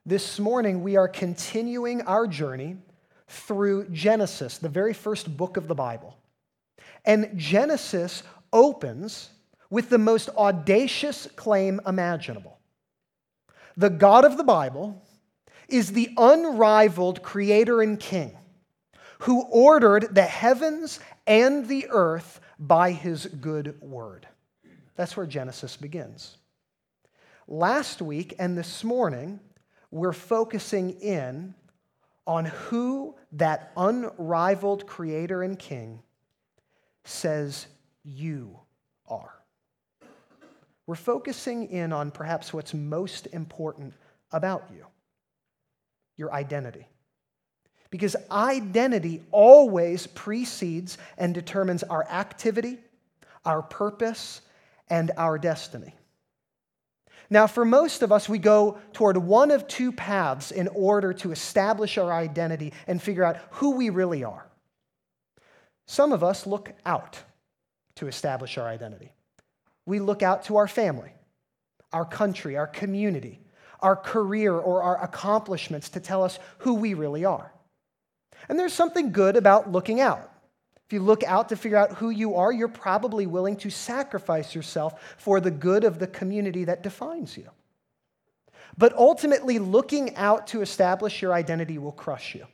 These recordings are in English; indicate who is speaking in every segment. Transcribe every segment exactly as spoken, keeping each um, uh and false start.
Speaker 1: This morning, we are continuing our journey through Genesis, the very first book of the Bible. And Genesis opens with the most audacious claim imaginable. The God of the Bible is the unrivaled creator and king who ordered the heavens and the earth by his good word. That's where Genesis begins. Last week and this morning, we're focusing in on who that unrivaled creator and king says you are. We're focusing in on perhaps what's most important about you, your identity. Because identity always precedes and determines our activity, our purpose, and our destiny. Now, for most of us, we go toward one of two paths in order to establish our identity and figure out who we really are. Some of us look out to establish our identity. We look out to our family, our country, our community, our career, or our accomplishments to tell us who we really are. And there's something good about looking out. If you look out to figure out who you are, you're probably willing to sacrifice yourself for the good of the community that defines you. But ultimately, looking out to establish your identity will crush you.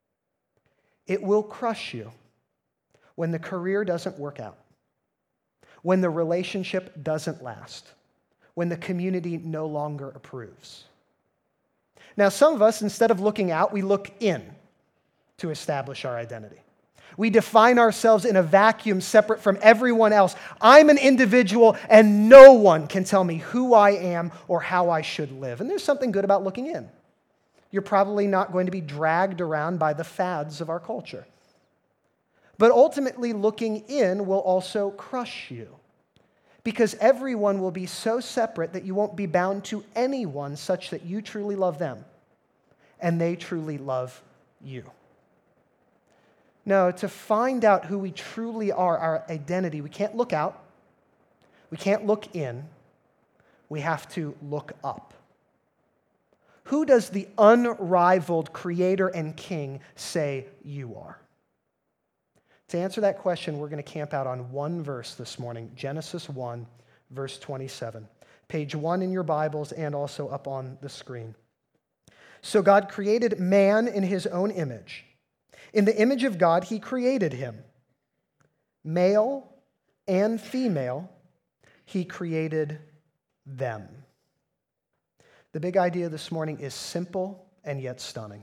Speaker 1: It will crush you when the career doesn't work out, when the relationship doesn't last, when the community no longer approves. Now, some of us, instead of looking out, we look in to establish our identity. We define ourselves in a vacuum separate from everyone else. I'm an individual, and no one can tell me who I am or how I should live. And there's something good about looking in. You're probably not going to be dragged around by the fads of our culture. But ultimately, looking in will also crush you, because everyone will be so separate that you won't be bound to anyone such that you truly love them, and they truly love you. No, to find out who we truly are, our identity, we can't look out. We can't look in. We have to look up. Who does the unrivaled creator and king say you are? To answer that question, we're going to camp out on one verse this morning, Genesis one, verse twenty-seven. Page one in your Bibles and also up on the screen. So God created man in his own image. In the image of God, he created him. Male and female, he created them. The big idea this morning is simple and yet stunning.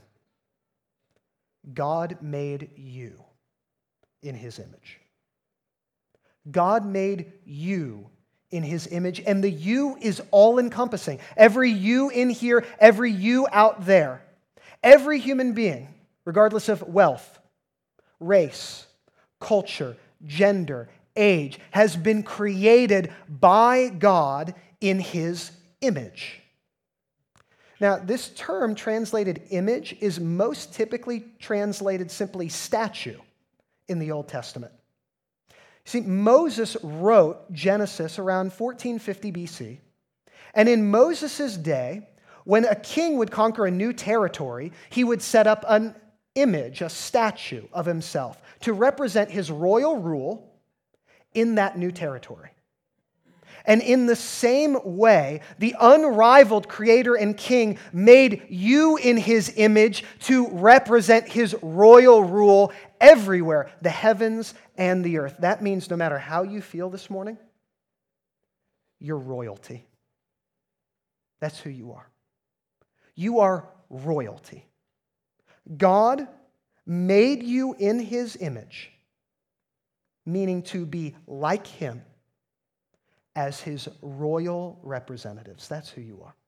Speaker 1: God made you in his image. God made you in his image, and the you is all-encompassing. Every you in here, every you out there, every human being, regardless of wealth, race, culture, gender, age, has been created by God in his image. Now, this term translated image is most typically translated simply statue in the Old Testament. See, Moses wrote Genesis around fourteen fifty B C, and in Moses' day, when a king would conquer a new territory, he would set up an image, a statue of himself to represent his royal rule in that new territory. And in the same way, the unrivaled creator and king made you in his image to represent his royal rule everywhere, the heavens and the earth. That means no matter how you feel this morning, you're royalty. That's who you are. You are royalty. God made you in his image, meaning to be like him as his royal representatives. That's who you are.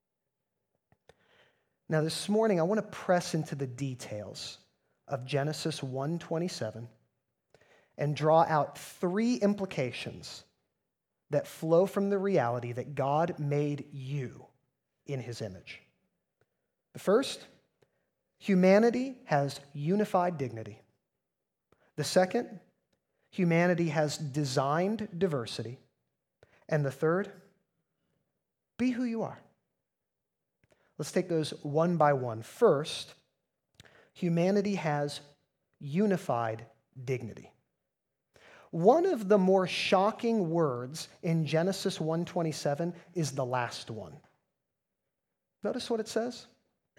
Speaker 1: Now this morning, I want to press into the details of Genesis one twenty-seven and draw out three implications that flow from the reality that God made you in his image. The first, humanity has unified dignity. The second, humanity has designed diversity. And the third, be who you are. Let's take those one by one. First, humanity has unified dignity. One of the more shocking words in Genesis one twenty-seven is the last one. Notice what it says?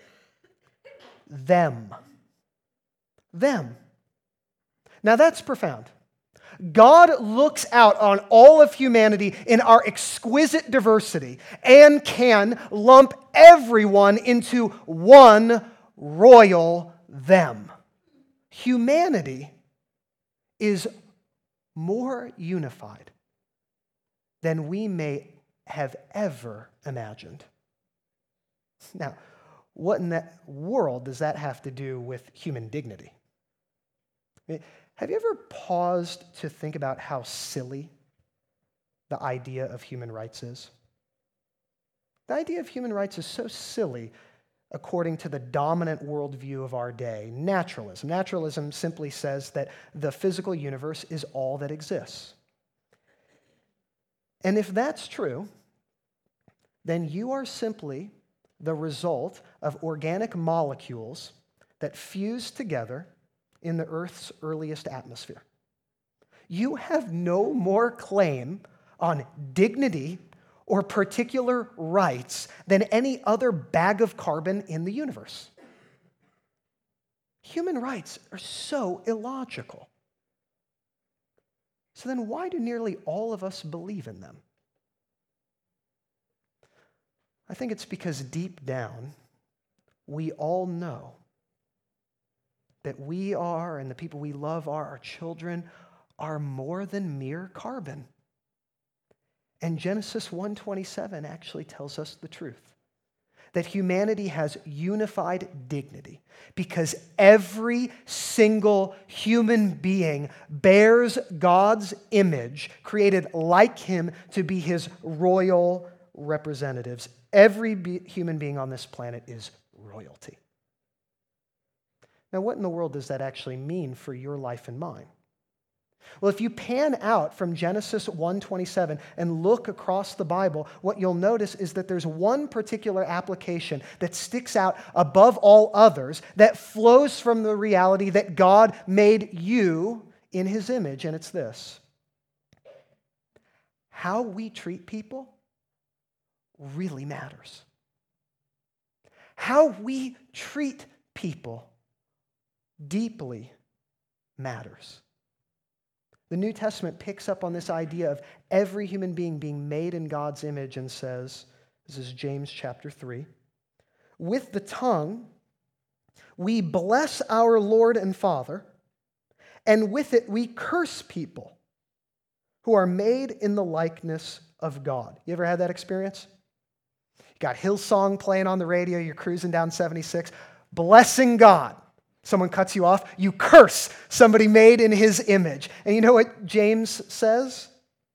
Speaker 1: Them. Them. Now that's profound. God looks out on all of humanity in our exquisite diversity and can lump everyone into one royal them. Humanity is more unified than we may have ever imagined. Now, what in that world does that have to do with human dignity? I mean, have you ever paused to think about how silly the idea of human rights is? The idea of human rights is so silly according to the dominant worldview of our day, naturalism. Naturalism simply says that the physical universe is all that exists. And if that's true, then you are simply the result of organic molecules that fuse together in the Earth's earliest atmosphere. You have no more claim on dignity or particular rights than any other bag of carbon in the universe. Human rights are so illogical. So then why do nearly all of us believe in them? I think it's because deep down, we all know that we are, and the people we love are, our children, are more than mere carbon. And Genesis one twenty-seven actually tells us the truth, that humanity has unified dignity because every single human being bears God's image, created like him to be his royal representatives. Every be- human being on this planet is royalty. Now, what in the world does that actually mean for your life and mine? Well, if you pan out from Genesis one twenty-seven and look across the Bible, what you'll notice is that there's one particular application that sticks out above all others that flows from the reality that God made you in his image, and it's this: how we treat people really matters. How we treat people deeply matters. The New Testament picks up on this idea of every human being being made in God's image and says, this is James chapter three, with the tongue we bless our Lord and Father, and with it we curse people who are made in the likeness of God. You ever had that experience? You got Hillsong playing on the radio, you're cruising down seventy-six, blessing God. Someone cuts you off, you curse somebody made in his image. And you know what James says?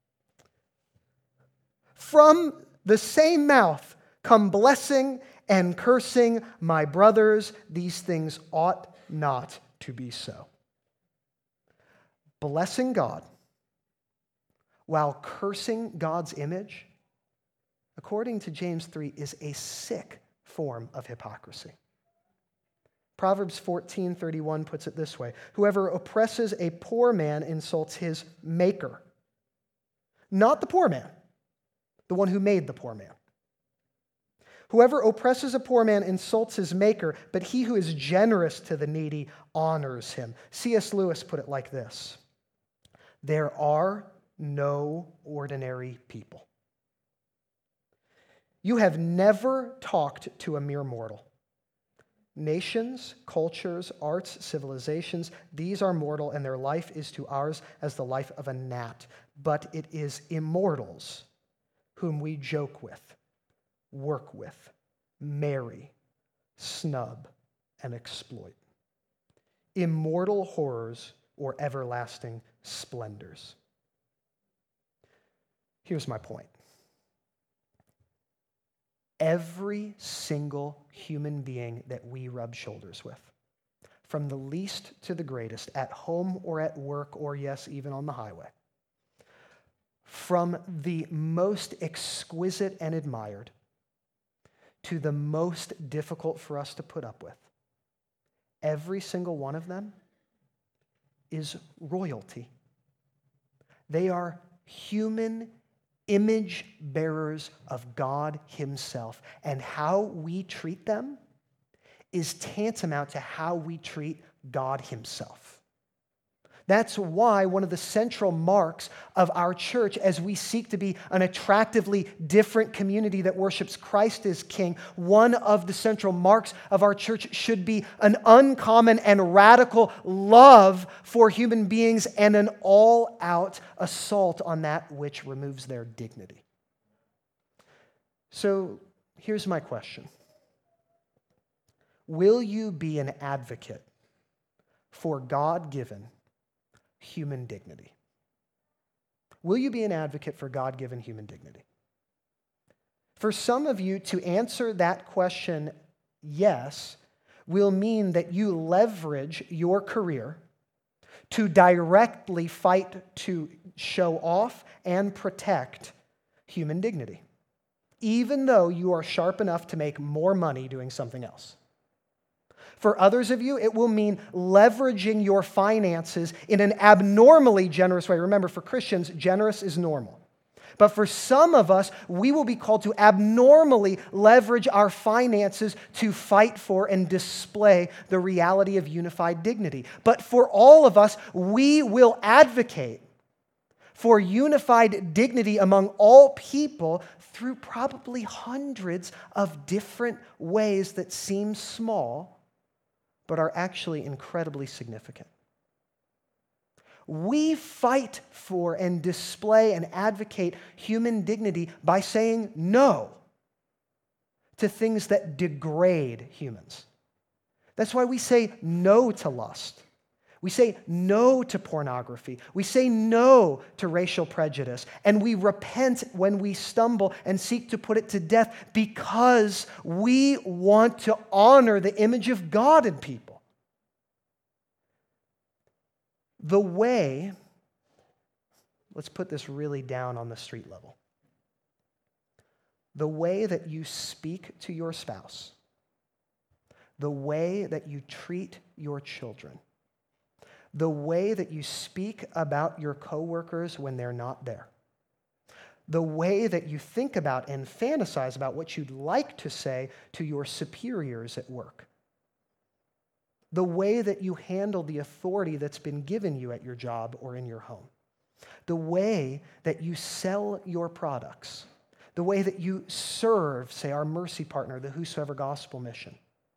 Speaker 1: From the same mouth come blessing and cursing, my brothers, these things ought not to be so. Blessing God while cursing God's image, according to James three, is a sick form of hypocrisy. Proverbs fourteen thirty-one puts it this way: whoever oppresses a poor man insults his maker. Not the poor man, the one who made the poor man. Whoever oppresses a poor man insults his maker, but he who is generous to the needy honors him. C S Lewis put it like this: there are no ordinary people. You have never talked to a mere mortal. Nations, cultures, arts, civilizations, these are mortal, and their life is to ours as the life of a gnat. But it is immortals whom we joke with, work with, marry, snub, and exploit. Immortal horrors or everlasting splendors. Here's my point. Every single human being that we rub shoulders with, from the least to the greatest, at home or at work, or yes, even on the highway, from the most exquisite and admired to the most difficult for us to put up with. Every single one of them is royalty. They are human image bearers of God himself. And how we treat them is tantamount to how we treat God himself. That's why one of the central marks of our church, as we seek to be an attractively different community that worships Christ as King, one of the central marks of our church should be an uncommon and radical love for human beings and an all-out assault on that which removes their dignity. So here's my question. Will you be an advocate for God-given human dignity? Will you be an advocate for God-given human dignity? For some of you, to answer that question, yes, will mean that you leverage your career to directly fight to show off and protect human dignity, even though you are sharp enough to make more money doing something else. For others of you, it will mean leveraging your finances in an abnormally generous way. Remember, for Christians, generous is normal. But for some of us, we will be called to abnormally leverage our finances to fight for and display the reality of unified dignity. But for all of us, we will advocate for unified dignity among all people through probably hundreds of different ways that seem small, but are actually incredibly significant. We fight for and display and advocate human dignity by saying no to things that degrade humans. That's why we say no to lust. We say no to pornography. We say no to racial prejudice. And we repent when we stumble and seek to put it to death because we want to honor the image of God in people. The way, let's put this really down on the street level. The way that you speak to your spouse, the way that you treat your children, the way that you speak about your coworkers when they're not there, the way that you think about and fantasize about what you'd like to say to your superiors at work, the way that you handle the authority that's been given you at your job or in your home, the way that you sell your products, the way that you serve, say, our Mercy Partner, the Whosoever Gospel Mission.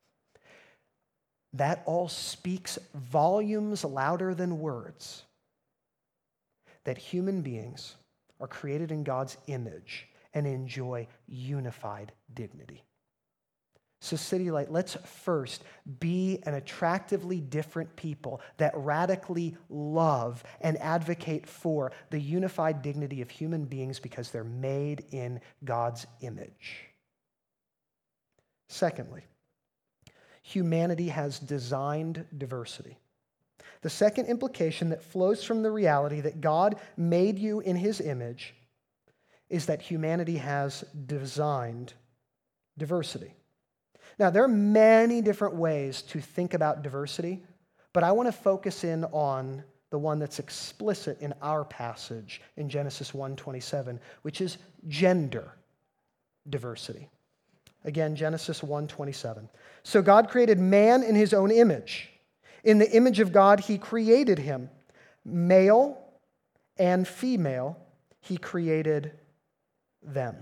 Speaker 1: That all speaks volumes louder than words that human beings are created in God's image and enjoy unified dignity. So City Light, let's first be an attractively different people that radically love and advocate for the unified dignity of human beings because they're made in God's image. Secondly, humanity has designed diversity. The second implication that flows from the reality that God made you in his image is that humanity has designed diversity. Now, there are many different ways to think about diversity, but I want to focus in on the one that's explicit in our passage in Genesis one twenty-seven, which is gender diversity. Again, Genesis one twenty-seven. So God created man in his own image. In the image of God, he created him. Male and female, he created them.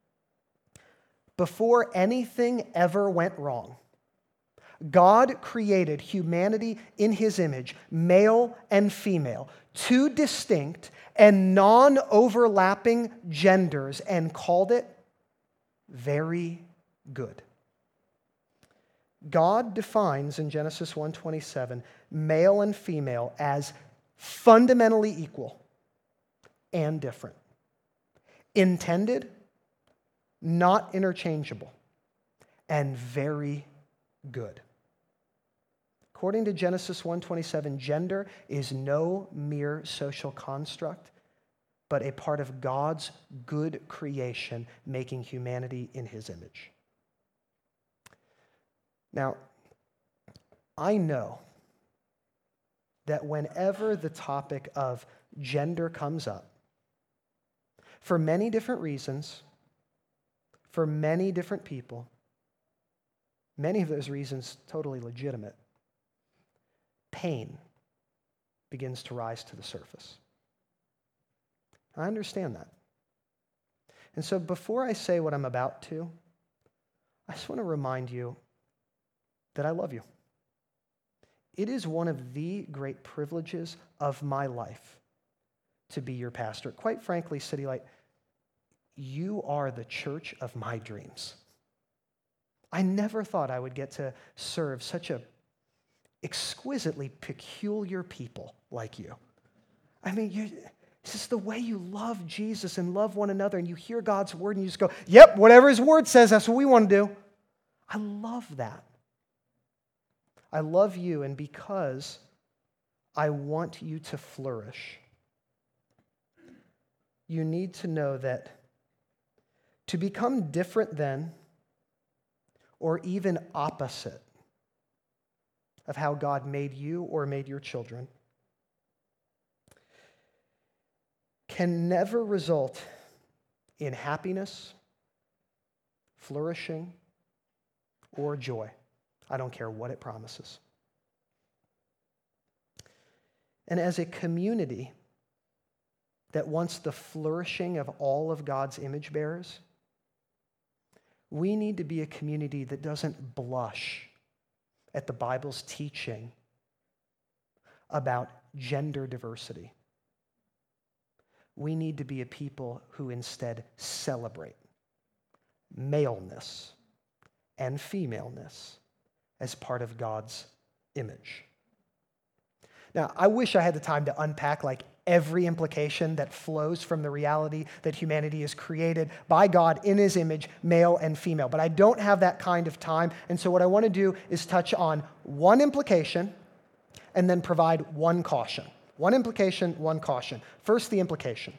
Speaker 1: Before anything ever went wrong, God created humanity in his image, male and female, two distinct and non-overlapping genders, and called it very good. God defines in Genesis one twenty-seven male and female as fundamentally equal and different. Intended, not interchangeable, and very good. According to Genesis one twenty-seven, gender is no mere social construct, but a part of God's good creation, making humanity in his image. Now, I know that whenever the topic of gender comes up, for many different reasons, for many different people, many of those reasons totally legitimate, pain begins to rise to the surface. I understand that. And so before I say what I'm about to, I just want to remind you that I love you. It is one of the great privileges of my life to be your pastor. Quite frankly, City Light, you are the church of my dreams. I never thought I would get to serve such a exquisitely peculiar people like you. I mean, you, it's just the way you love Jesus and love one another, and you hear God's word and you just go, yep, whatever his word says, that's what we want to do. I love that. I love you, and because I want you to flourish, you need to know that to become different than, or even opposite of how God made you or made your children, can never result in happiness, flourishing, or joy. I don't care what it promises. And as a community that wants the flourishing of all of God's image bearers, we need to be a community that doesn't blush at the Bible's teaching about gender diversity. We need to be a people who instead celebrate maleness and femaleness as part of God's image. Now, I wish I had the time to unpack like every implication that flows from the reality that humanity is created by God in his image, male and female, but I don't have that kind of time, and so what I want to do is touch on one implication and then provide one caution. One implication, one caution. First, the implication.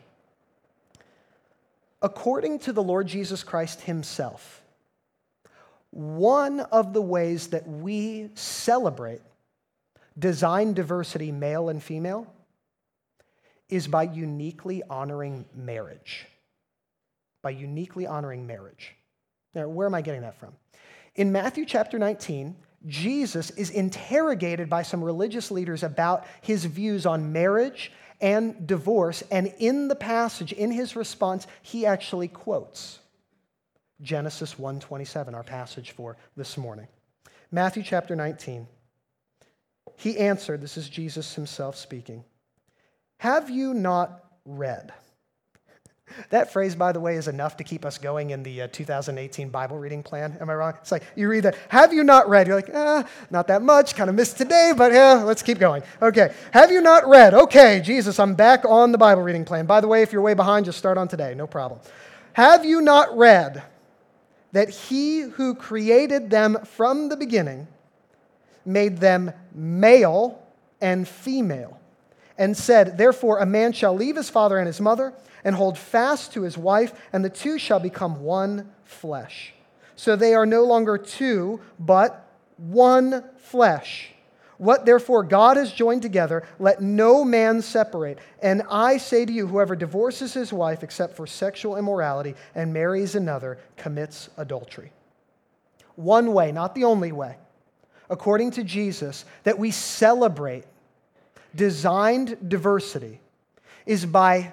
Speaker 1: According to the Lord Jesus Christ himself, one of the ways that we celebrate design diversity, male and female, is by uniquely honoring marriage. By uniquely honoring marriage. Now, where am I getting that from? In Matthew chapter nineteen, Jesus is interrogated by some religious leaders about his views on marriage and divorce, and in the passage, in his response, he actually quotes Genesis one twenty-seven, our passage for this morning. Matthew chapter nineteen. He answered, this is Jesus himself speaking, "Have you not read?" That phrase, by the way, is enough to keep us going in the uh, two thousand eighteen Bible reading plan. Am I wrong? It's like, you read that, "Have you not read?" You're like, ah, not that much, kind of missed today, but yeah, let's keep going. Okay, "Have you not read?" Okay, Jesus, I'm back on the Bible reading plan. By the way, if you're way behind, just start on today, no problem. "Have you not read that he who created them from the beginning made them male and female, and said, therefore a man shall leave his father and his mother and hold fast to his wife, and the two shall become one flesh. So they are no longer two, but one flesh. What therefore God has joined together, let no man separate. And I say to you, whoever divorces his wife except for sexual immorality and marries another commits adultery." One way, not the only way, according to Jesus, that we celebrate designed diversity is by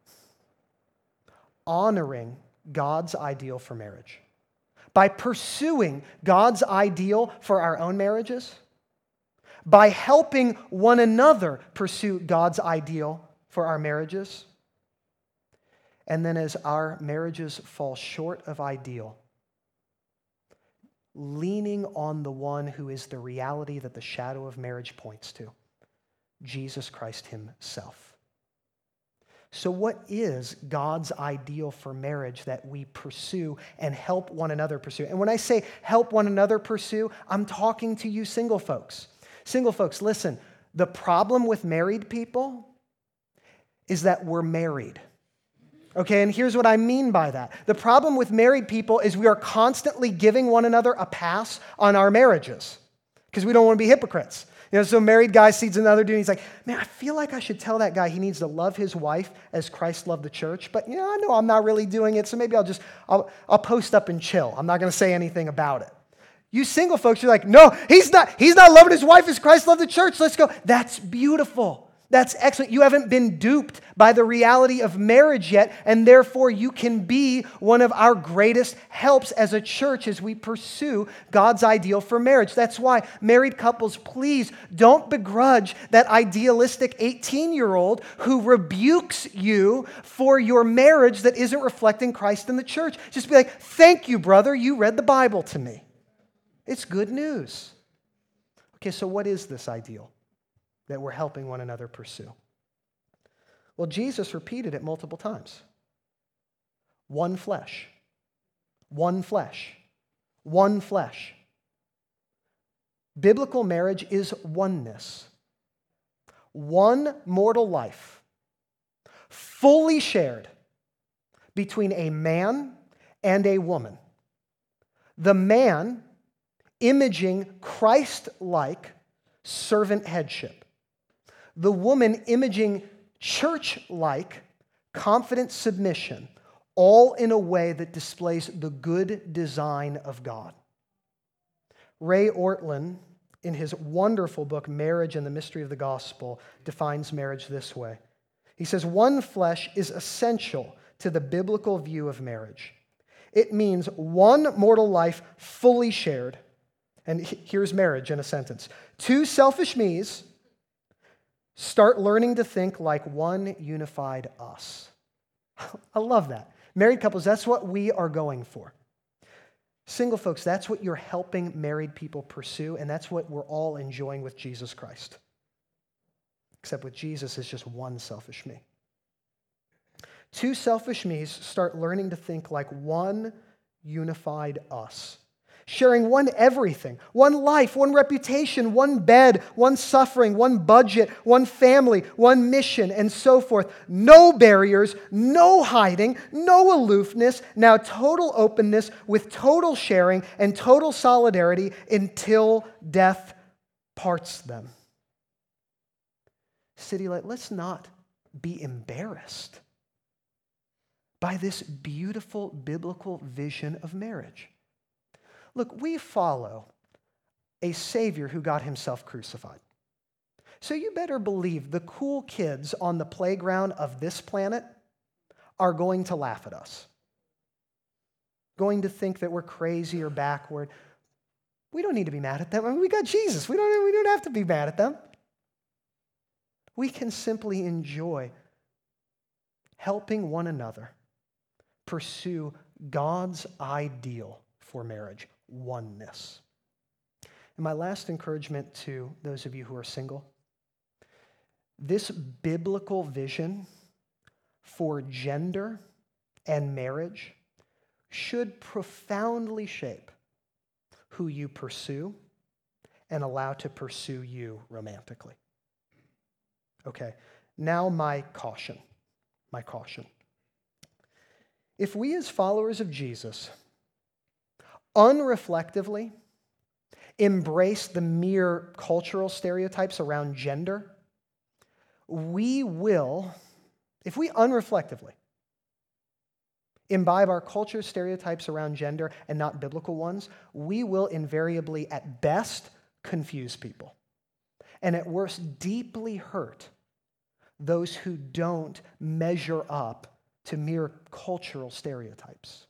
Speaker 1: honoring God's ideal for marriage, by pursuing God's ideal for our own marriages, by helping one another pursue God's ideal for our marriages, and then as our marriages fall short of ideal, leaning on the one who is the reality that the shadow of marriage points to, Jesus Christ himself. So what is God's ideal for marriage that we pursue and help one another pursue? And when I say help one another pursue, I'm talking to you single folks. Single folks, listen, the problem with married people is that we're married. Okay, and here's what I mean by that. The problem with married people is we are constantly giving one another a pass on our marriages because we don't want to be hypocrites. You know, so a married guy sees another dude and he's like, man, I feel like I should tell that guy he needs to love his wife as Christ loved the church, but you know, I know I'm not really doing it, so maybe I'll just, I'll, I'll post up and chill. I'm not going to say anything about it. You single folks, you're like, no, he's not, he's not loving his wife as Christ loved the church. Let's go. That's beautiful. That's excellent. You haven't been duped by the reality of marriage yet, and therefore you can be one of our greatest helps as a church as we pursue God's ideal for marriage. That's why married couples, please don't begrudge that idealistic eighteen-year-old who rebukes you for your marriage that isn't reflecting Christ in the church. Just be like, thank you, brother, you read the Bible to me. It's good news. Okay, so what is this ideal that we're helping one another pursue? Well, Jesus repeated it multiple times. One flesh. One flesh. One flesh. Biblical marriage is oneness. One mortal life, fully shared between a man and a woman. The man imaging Christ-like servant headship. The woman imaging church-like confident submission, all in a way that displays the good design of God. Ray Ortlund, in his wonderful book, Marriage and the Mystery of the Gospel, defines marriage this way. He says, one flesh is essential to the biblical view of marriage. It means one mortal life fully shared. And here's marriage in a sentence. Two selfish me's start learning to think like one unified us. I love that. Married couples, that's what we are going for. Single folks, that's what you're helping married people pursue, and that's what we're all enjoying with Jesus Christ. Except with Jesus, it's just one selfish me. Two selfish me's start learning to think like one unified us. Sharing one everything, one life, one reputation, one bed, one suffering, one budget, one family, one mission, and so forth. No barriers, no hiding, no aloofness, now total openness with total sharing and total solidarity until death parts them. City Light, let's not be embarrassed by this beautiful biblical vision of marriage. Look, we follow a Savior who got himself crucified. So you better believe the cool kids on the playground of this planet are going to laugh at us, going to think that we're crazy or backward. We don't need to be mad at them. I mean, we got Jesus. We don't, we don't have to be mad at them. We can simply enjoy helping one another pursue God's ideal for marriage. Oneness. And my last encouragement to those of you who are single, this biblical vision for gender and marriage should profoundly shape who you pursue and allow to pursue you romantically. Okay, now my caution, my caution. If we as followers of Jesus unreflectively embrace the mere cultural stereotypes around gender, we will, if we unreflectively imbibe our culture's stereotypes around gender and not biblical ones, we will invariably, at best, confuse people, and at worst, deeply hurt those who don't measure up to mere cultural stereotypes.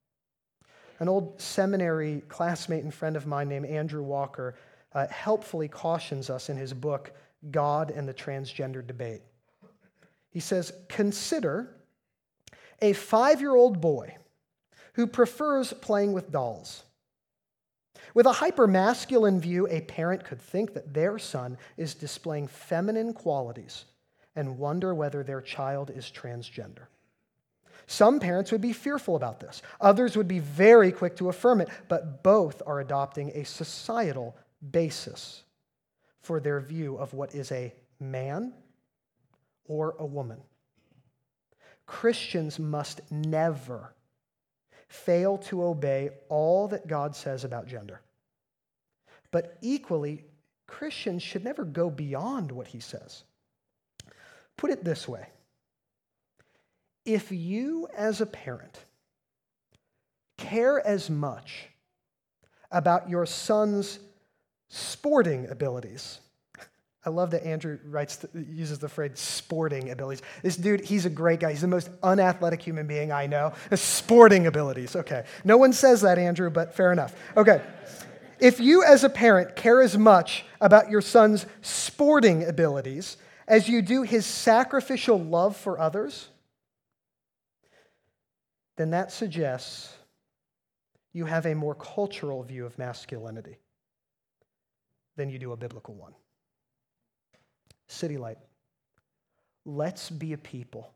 Speaker 1: An old seminary classmate and friend of mine named Andrew Walker uh, helpfully cautions us in his book, God and the Transgender Debate. He says, consider a five-year-old boy who prefers playing with dolls. With a hyper-masculine view, a parent could think that their son is displaying feminine qualities and wonder whether their child is transgender. Some parents would be fearful about this. Others would be very quick to affirm it, but both are adopting a societal basis for their view of what is a man or a woman. Christians must never fail to obey all that God says about gender. But equally, Christians should never go beyond what he says. Put it this way. If you as a parent care as much about your son's sporting abilities, I love that Andrew writes, uses the phrase sporting abilities. This dude, he's a great guy. He's the most unathletic human being I know. Sporting abilities, okay. No one says that, Andrew, but fair enough. Okay. If you as a parent care as much about your son's sporting abilities as you do his sacrificial love for others, then that suggests you have a more cultural view of masculinity than you do a biblical one. City Light, let's be a people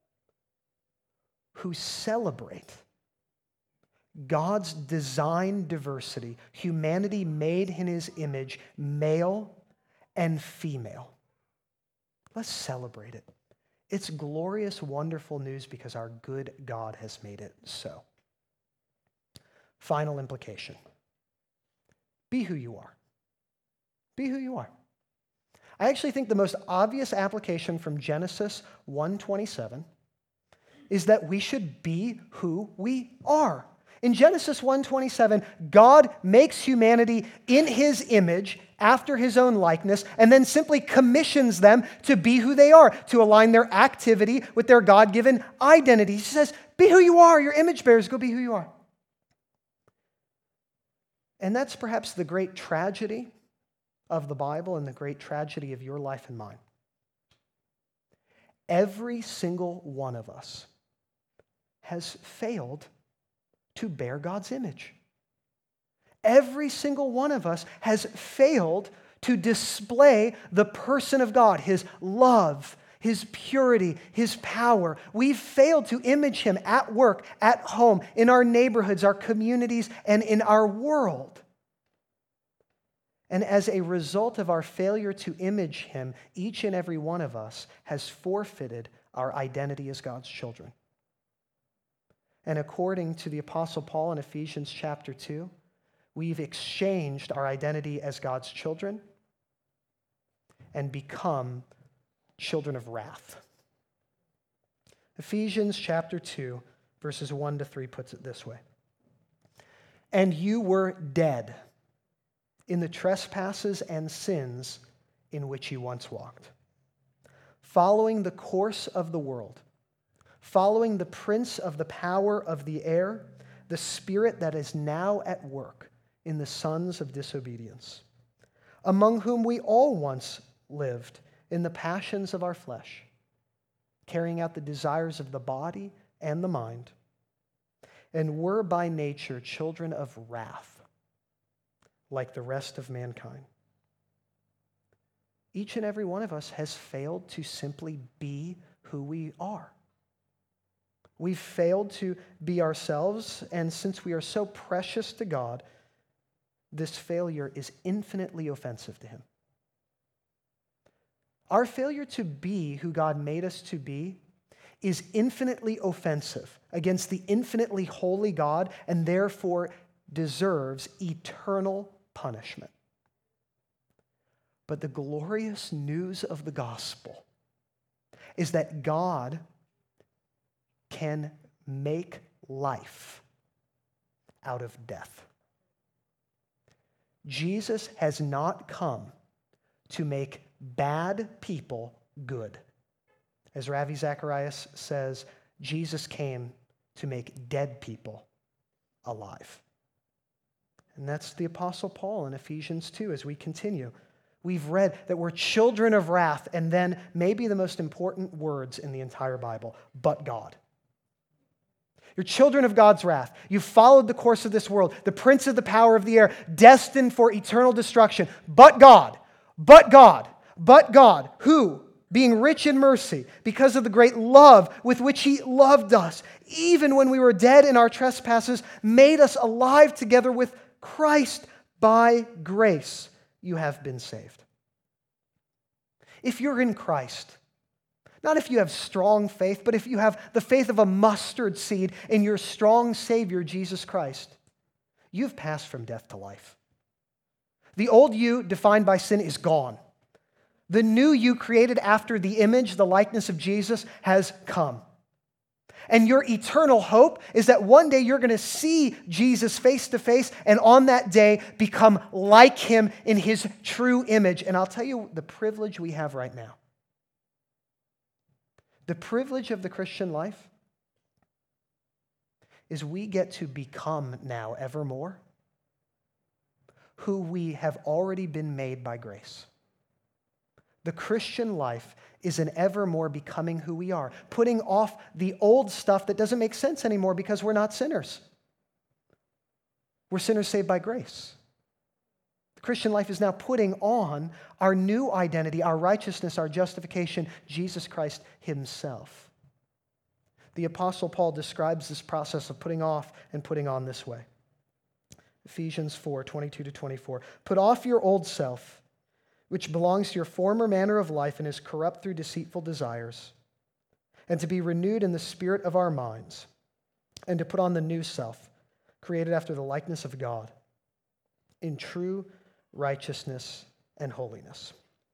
Speaker 1: who celebrate God's design diversity, humanity made in his image, male and female. Let's celebrate it. It's glorious, wonderful news because our good God has made it so. Final implication. Be who you are. Be who you are. I actually think the most obvious application from Genesis one twenty-seven is that we should be who we are. In Genesis one twenty-seven, God makes humanity in his image, after his own likeness, and then simply commissions them to be who they are, to align their activity with their God-given identity. He says, be who you are, your image bearers, go be who you are. And that's perhaps the great tragedy of the Bible and the great tragedy of your life and mine. Every single one of us has failed to bear God's image. Every single one of us has failed to display the person of God, his love, his purity, his power. We've failed to image him at work, at home, in our neighborhoods, our communities, and in our world. And as a result of our failure to image him, each and every one of us has forfeited our identity as God's children. And according to the Apostle Paul in Ephesians chapter two, we've exchanged our identity as God's children and become children of wrath. Ephesians chapter two, verses one to three puts it this way. And you were dead in the trespasses and sins in which you once walked, following the course of the world, following the prince of the power of the air, the spirit that is now at work in the sons of disobedience, among whom we all once lived in the passions of our flesh, carrying out the desires of the body and the mind, and were by nature children of wrath, like the rest of mankind. Each and every one of us has failed to simply be who we are. We've failed to be ourselves, and since we are so precious to God, this failure is infinitely offensive to him. Our failure to be who God made us to be is infinitely offensive against the infinitely holy God, and therefore deserves eternal punishment. But the glorious news of the gospel is that God can make life out of death. Jesus has not come to make bad people good. As Ravi Zacharias says, Jesus came to make dead people alive. And that's the Apostle Paul in Ephesians two as we continue. We've read that we're children of wrath, and then maybe the most important words in the entire Bible, but God. You're children of God's wrath. You've followed the course of this world, the prince of the power of the air, destined for eternal destruction. But God, but God, but God, who, being rich in mercy, because of the great love with which he loved us, even when we were dead in our trespasses, made us alive together with Christ. By grace you have been saved. If you're in Christ, Not if you have strong faith, but if you have the faith of a mustard seed in your strong Savior, Jesus Christ, you've passed from death to life. The old you, defined by sin, is gone. The new you, created after the image, the likeness of Jesus, has come. And your eternal hope is that one day you're going to see Jesus face to face, and on that day become like him in his true image. And I'll tell you the privilege we have right now. The privilege of the Christian life is we get to become now evermore who we have already been made by grace. The Christian life is an evermore becoming who we are, putting off the old stuff that doesn't make sense anymore because we're not sinners. We're sinners saved by grace. The Christian life is now putting on our new identity, our righteousness, our justification, Jesus Christ himself. The Apostle Paul describes this process of putting off and putting on this way. Ephesians four, twenty-two to twenty-four. Put off your old self, which belongs to your former manner of life and is corrupt through deceitful desires, and to be renewed in the spirit of our minds, and to put on the new self, created after the likeness of God, in true righteousness and holiness.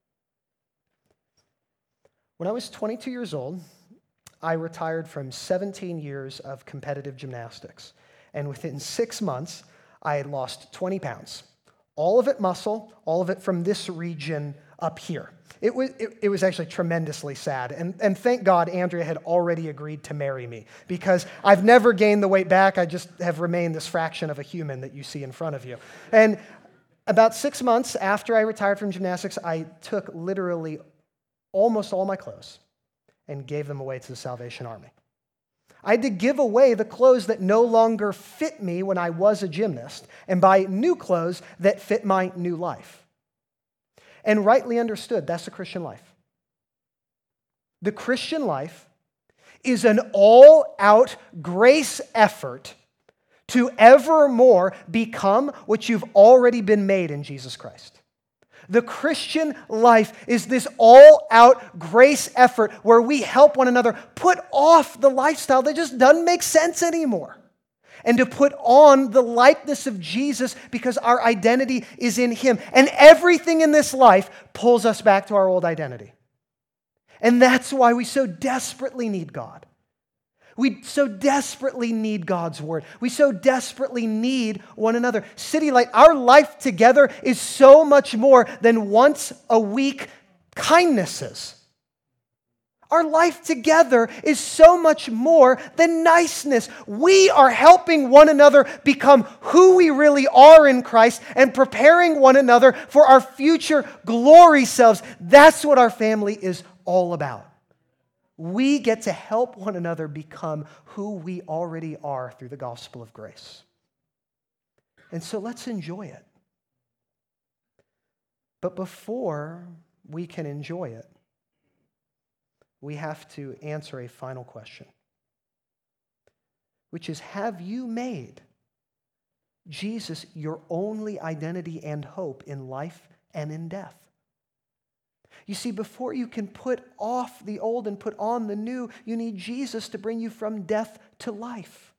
Speaker 1: When I was twenty-two years old, I retired from seventeen years of competitive gymnastics, and within six months, I had lost twenty pounds. All of it muscle, all of it from this region up here. It was, it, it was actually tremendously sad. And, and thank God Andrea had already agreed to marry me, because I've never gained the weight back. I just have remained this fraction of a human that you see in front of you. And about six months after I retired from gymnastics, I took literally almost all my clothes and gave them away to the Salvation Army. I had to give away the clothes that no longer fit me when I was a gymnast and buy new clothes that fit my new life. And rightly understood, that's the Christian life. The Christian life is an all-out grace effort to evermore become what you've already been made in Jesus Christ. The Christian life is this all-out grace effort where we help one another put off the lifestyle that just doesn't make sense anymore, and to put on the likeness of Jesus because our identity is in him. And everything in this life pulls us back to our old identity. And that's why we so desperately need God. We so desperately need God's word. We so desperately need one another. City Light, our life together is so much more than once a week kindnesses. Our life together is so much more than niceness. We are helping one another become who we really are in Christ and preparing one another for our future glory selves. That's what our family is all about. We get to help one another become who we already are through the gospel of grace. And so let's enjoy it. But before we can enjoy it, we have to answer a final question, which is, have you made Jesus your only identity and hope in life and in death? You see, before you can put off the old and put on the new, you need Jesus to bring you from death to life.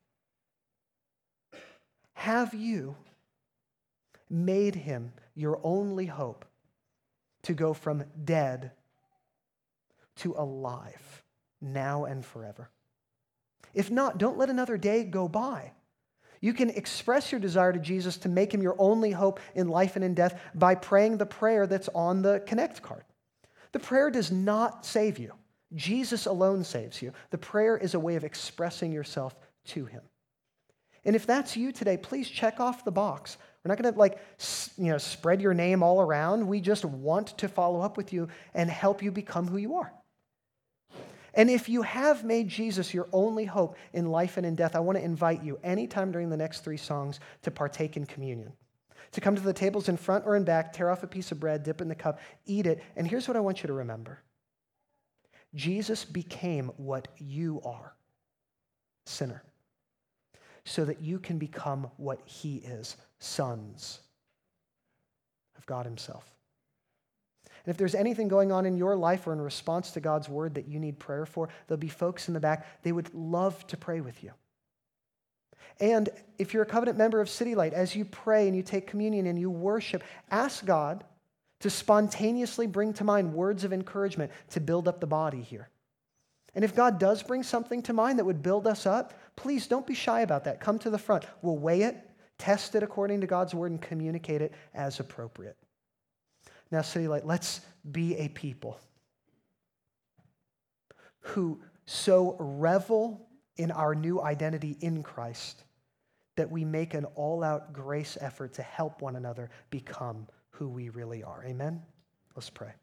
Speaker 1: Have you made him your only hope to go from dead to alive, now and forever? If not, don't let another day go by. You can express your desire to Jesus to make him your only hope in life and in death by praying the prayer that's on the Connect card. The prayer does not save you. Jesus alone saves you. The prayer is a way of expressing yourself to him. And if that's you today, please check off the box. We're not going to like, you know, spread your name all around. We just want to follow up with you and help you become who you are. And if you have made Jesus your only hope in life and in death, I want to invite you anytime during the next three songs to partake in communion. To come to the tables in front or in back, tear off a piece of bread, dip in the cup, eat it. And here's what I want you to remember. Jesus became what you are, sinner, so that you can become what he is, sons of God himself. And if there's anything going on in your life or in response to God's word that you need prayer for, there'll be folks in the back. They would love to pray with you. And if you're a covenant member of City Light, as you pray and you take communion and you worship, ask God to spontaneously bring to mind words of encouragement to build up the body here. And if God does bring something to mind that would build us up, please don't be shy about that. Come to the front. We'll weigh it, test it according to God's word, and communicate it as appropriate. Now, City Light, let's be a people who so revel in our new identity in Christ that we make an all-out grace effort to help one another become who we really are. Amen? Let's pray.